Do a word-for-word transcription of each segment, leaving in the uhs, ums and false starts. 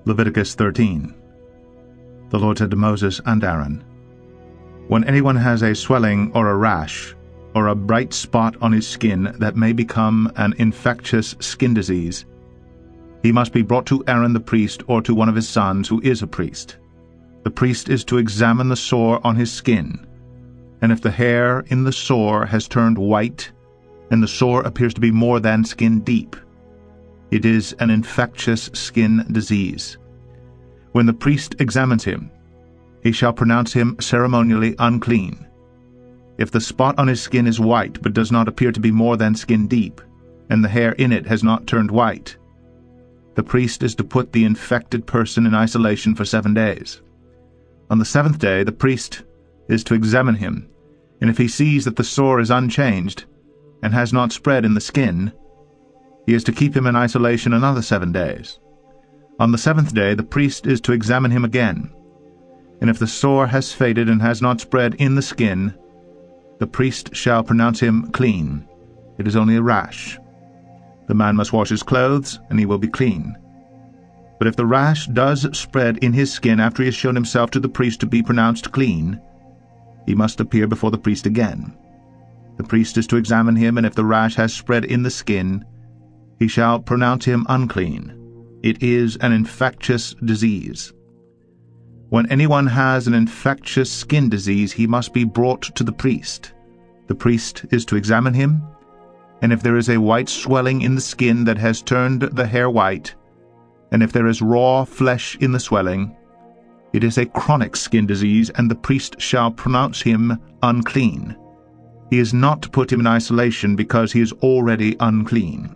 Leviticus thirteen. The Lord said to Moses and Aaron, "When anyone has a swelling or a rash, or a bright spot on his skin that may become an infectious skin disease, he must be brought to Aaron the priest or to one of his sons who is a priest. The priest is to examine the sore on his skin, and if the hair in the sore has turned white, and the sore appears to be more than skin deep, it is an infectious skin disease. When the priest examines him, he shall pronounce him ceremonially unclean. If the spot on his skin is white but does not appear to be more than skin deep, and the hair in it has not turned white, the priest is to put the infected person in isolation for seven days. On the seventh day the priest is to examine him, and if he sees that the sore is unchanged, and has not spread in the skin, he is to keep him in isolation another seven days. On the seventh day the priest is to examine him again, and if the sore has faded and has not spread in the skin, the priest shall pronounce him clean. It is only a rash. The man must wash his clothes, and he will be clean. But if the rash does spread in his skin after he has shown himself to the priest to be pronounced clean, he must appear before the priest again. The priest is to examine him, and if the rash has spread in the skin, he shall pronounce him unclean. It is an infectious disease. When anyone has an infectious skin disease, he must be brought to the priest. The priest is to examine him, and if there is a white swelling in the skin that has turned the hair white, and if there is raw flesh in the swelling, it is a chronic skin disease, and the priest shall pronounce him unclean. He is not to put him in isolation because he is already unclean.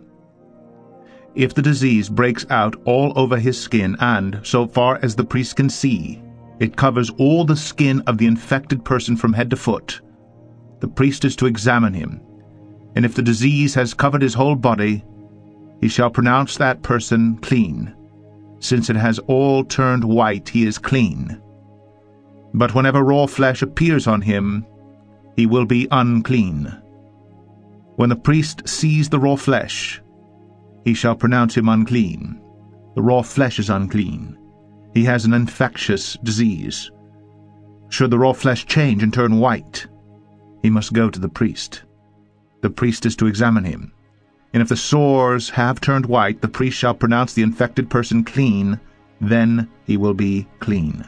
If the disease breaks out all over his skin and, so far as the priest can see, it covers all the skin of the infected person from head to foot, the priest is to examine him, and if the disease has covered his whole body, he shall pronounce that person clean. Since it has all turned white, he is clean. But whenever raw flesh appears on him, he will be unclean. When the priest sees the raw flesh, he shall pronounce him unclean. The raw flesh is unclean. He has an infectious disease. Should the raw flesh change and turn white, he must go to the priest. The priest is to examine him, and if the sores have turned white, the priest shall pronounce the infected person clean, then he will be clean.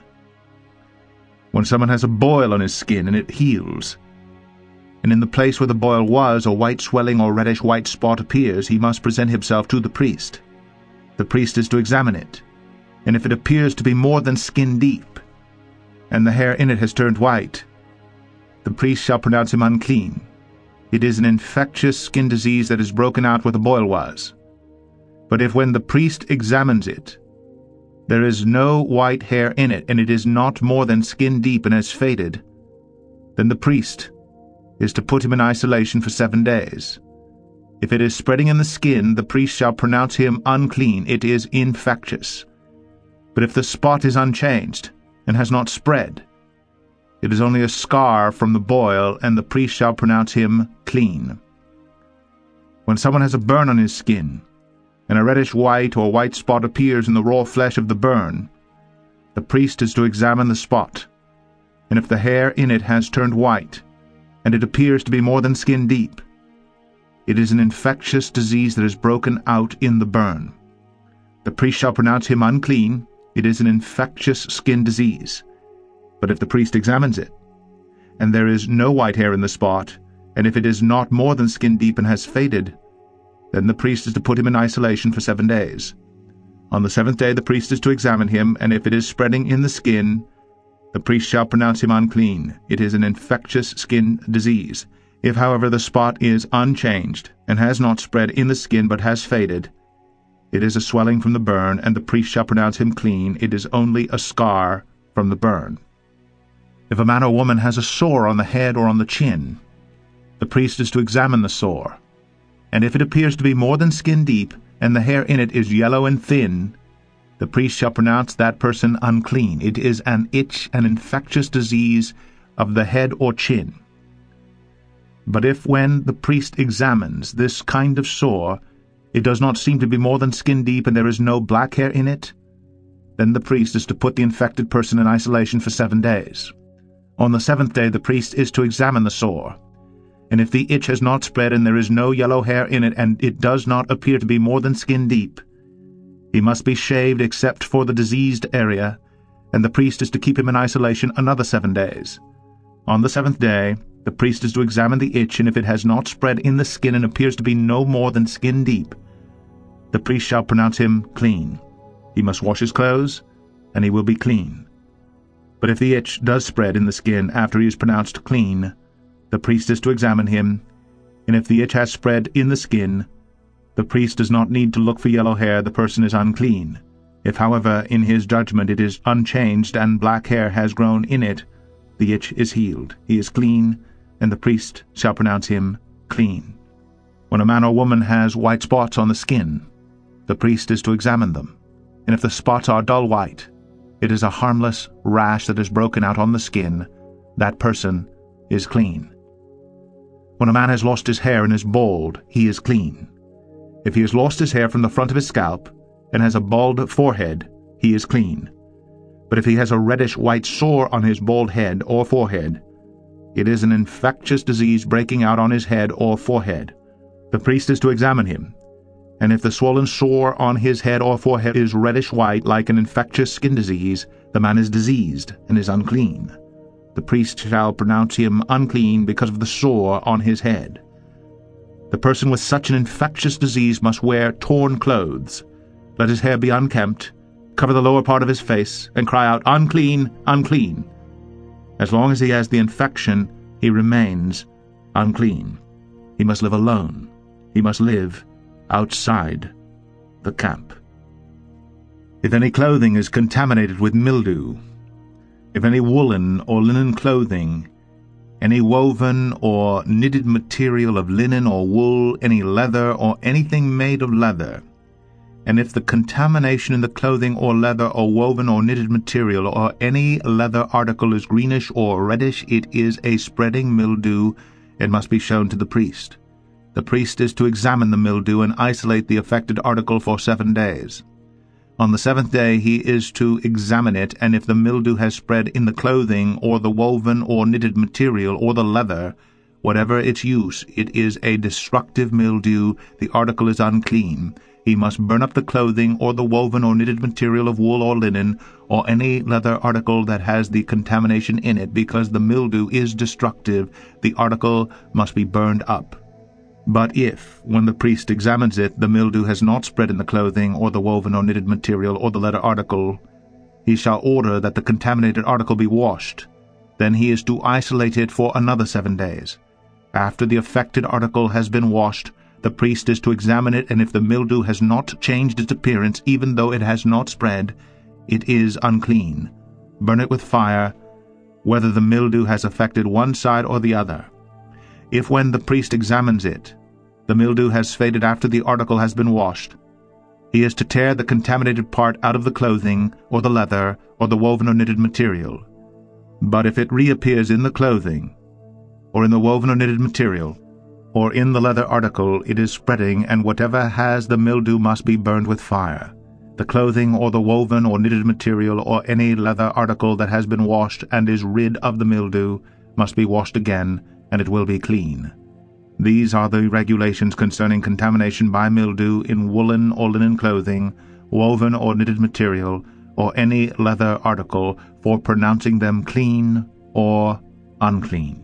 When someone has a boil on his skin and it heals, and in the place where the boil was a white swelling or reddish white spot appears, he must present himself to the priest. The priest is to examine it, and if it appears to be more than skin deep, and the hair in it has turned white, the priest shall pronounce him unclean. It is an infectious skin disease that is broken out where the boil was. But if when the priest examines it, there is no white hair in it, and it is not more than skin deep and has faded, then the priest is to put him in isolation for seven days. If it is spreading in the skin, the priest shall pronounce him unclean. It is infectious. But if the spot is unchanged and has not spread, it is only a scar from the boil, and the priest shall pronounce him clean. When someone has a burn on his skin, and a reddish white or white spot appears in the raw flesh of the burn, the priest is to examine the spot, and if the hair in it has turned white, and it appears to be more than skin deep, it is an infectious disease that is broken out in the burn. The priest shall pronounce him unclean. It is an infectious skin disease. But if the priest examines it, and there is no white hair in the spot, and if it is not more than skin deep and has faded, then the priest is to put him in isolation for seven days. On the seventh day the priest is to examine him, and if it is spreading in the skin, the priest shall pronounce him unclean. It is an infectious skin disease. If, however, the spot is unchanged, and has not spread in the skin but has faded, it is a swelling from the burn, and the priest shall pronounce him clean. It is only a scar from the burn. If a man or woman has a sore on the head or on the chin, the priest is to examine the sore, and if it appears to be more than skin deep, and the hair in it is yellow and thin, the priest shall pronounce that person unclean. It is an itch, an infectious disease of the head or chin. But if when the priest examines this kind of sore, it does not seem to be more than skin deep and there is no black hair in it, Then the priest is to put the infected person in isolation for seven days. On the seventh day the priest is to examine the sore, and if the itch has not spread and there is no yellow hair in it and it does not appear to be more than skin deep, he must be shaved except for the diseased area, and the priest is to keep him in isolation another seven days. On the seventh day the priest is to examine the itch, and if it has not spread in the skin and appears to be no more than skin deep, the priest shall pronounce him clean. He must wash his clothes, and he will be clean. But if the itch does spread in the skin after he is pronounced clean, the priest is to examine him, and if the itch has spread in the skin, the priest does not need to look for yellow hair, the person is unclean. If, however, in his judgment it is unchanged and black hair has grown in it, the itch is healed. He is clean, and the priest shall pronounce him clean. When a man or woman has white spots on the skin, the priest is to examine them, and if the spots are dull white, it is a harmless rash that is broken out on the skin. That person is clean. When a man has lost his hair and is bald, he is clean. If he has lost his hair from the front of his scalp and has a bald forehead, he is clean. But if he has a reddish white sore on his bald head or forehead, it is an infectious disease breaking out on his head or forehead. The priest is to examine him, and if the swollen sore on his head or forehead is reddish white like an infectious skin disease, the man is diseased and is unclean. The priest shall pronounce him unclean because of the sore on his head. The person with such an infectious disease must wear torn clothes. Let his hair be unkempt, cover the lower part of his face, and cry out, "Unclean, unclean." As long as he has the infection, he remains unclean. He must live alone. He must live outside the camp. If any clothing is contaminated with mildew, if any woolen or linen clothing, any woven or knitted material of linen or wool, any leather or anything made of leather, and if the contamination in the clothing or leather or woven or knitted material or any leather article is greenish or reddish, it is a spreading mildew. It must be shown to the priest. The priest is to examine the mildew and isolate the affected article for seven days. On the seventh day he is to examine it, and if the mildew has spread in the clothing or the woven or knitted material or the leather, whatever its use, it is a destructive mildew, the article is unclean. He must burn up the clothing or the woven or knitted material of wool or linen, or any leather article that has the contamination in it, because the mildew is destructive. The article must be burned up. But if, when the priest examines it, the mildew has not spread in the clothing or the woven or knitted material or the leather article, he shall order that the contaminated article be washed. Then he is to isolate it for another seven days. After the affected article has been washed, the priest is to examine it, and if the mildew has not changed its appearance, even though it has not spread, it is unclean. Burn it with fire, whether the mildew has affected one side or the other. If when the priest examines it, the mildew has faded after the article has been washed, he is to tear the contaminated part out of the clothing, or the leather, or the woven or knitted material. But if it reappears in the clothing, or in the woven or knitted material, or in the leather article, it is spreading, and whatever has the mildew must be burned with fire. The clothing or the woven or knitted material or any leather article that has been washed and is rid of the mildew must be washed again, and it will be clean. These are the regulations concerning contamination by mildew in woolen or linen clothing, woven or knitted material, or any leather article, for pronouncing them clean or unclean.